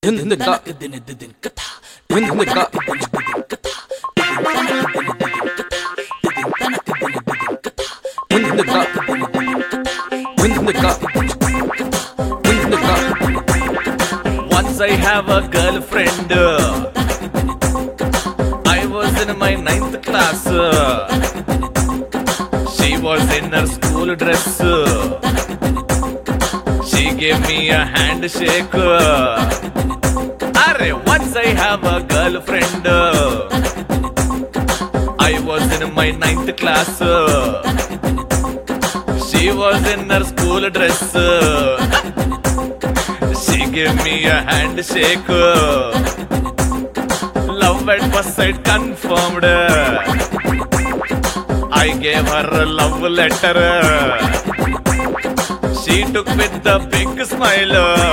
Once I have a girlfriend. I was in my 9th class. She was in her school dress. She gave me a handshake. Arre, once I have a girlfriend. I was in my 9th class. She was in her school dress. She gave me a handshake. Love at first sight confirmed. I gave her a love letter. She took with a big smile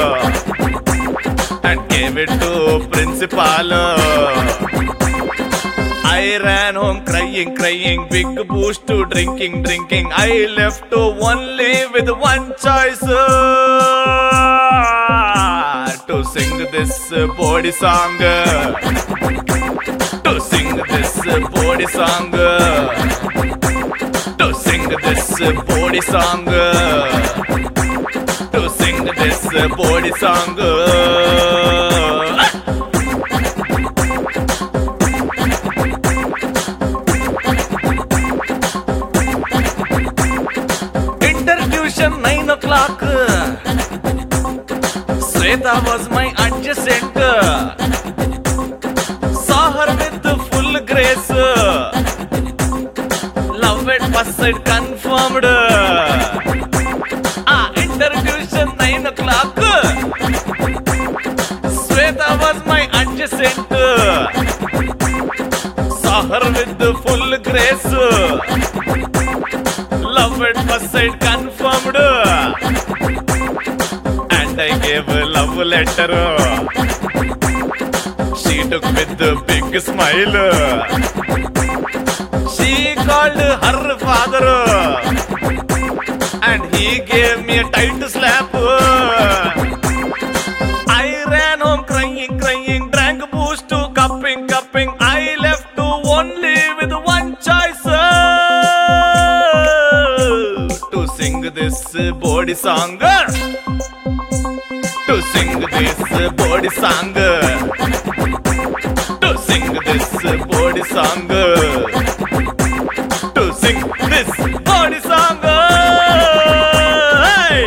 and gave it to principal. I ran home crying, big boost to drinking. I left only with one choice, to sing this body song. To sing this body song. To sing this body song. To sing this body song. Introduction 9 o'clock. Sweta was my adjacent. Saw her with full grace. Love at first sight confirmed. Introduction 9 o'clock. Sweta was my adjacent. Saw her with full grace. Love at first sight confirmed. And I gave a love letter. She took with a big smile. She called her father. And he gave me a tight slap. I ran home crying, drank boost to cupping. I left only with one choice, to sing this body song. To sing this body song. To sing this body song. To sing this body song. Hey!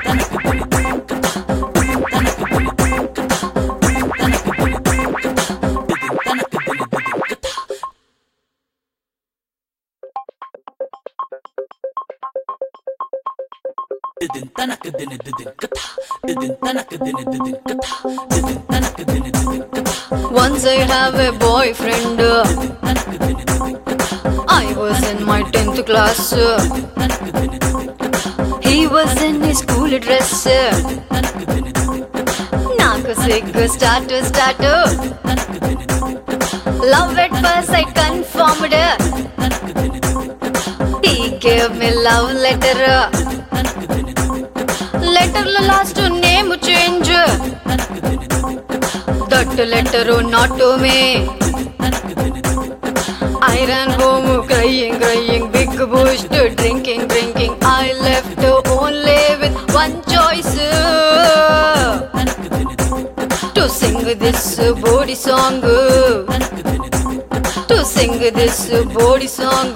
Once I have a boyfriend. I was in my 10th class. He was in his school dress. Naku siggu start. Love at first sight confirmed. He gave me love letter. Letter last name change. That letter not to me. I ran home crying, big boost to drinking. I left only with one choice, to sing this body song. To sing this body song.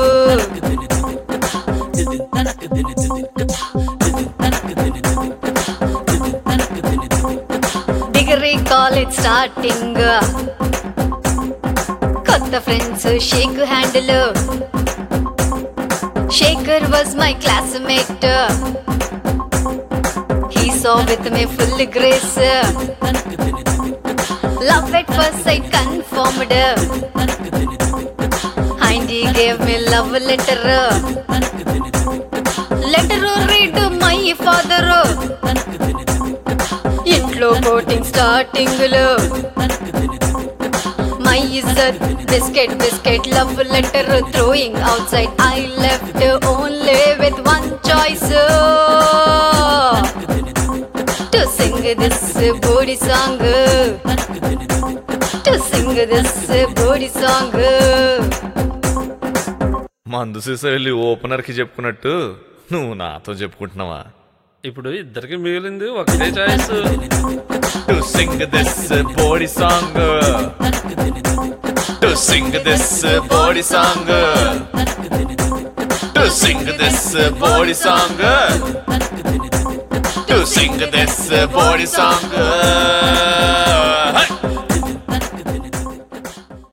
Degree college starting. Kotta friends shake handle. Shaker was my classmate. He saw with me full grace. Love at first sight confirmed. And he gave me love letter. Letter read my father. Intlo coating starting lo. My izzat biscuit love letter throwing outside. I left only with one choice, to to sing this booty song. To sing this booty song. మందు సీసా వెళ్ళి ఓపెనర్కి చెప్పుకున్నట్టు నువ్వు నాతో చెప్పుకుంటున్నావా? ఇప్పుడు ఇద్దరికి మిగిలింది ఒకటే choice. To sing this booty song. To sing this booty song. To sing this booty song. To sing this booty song.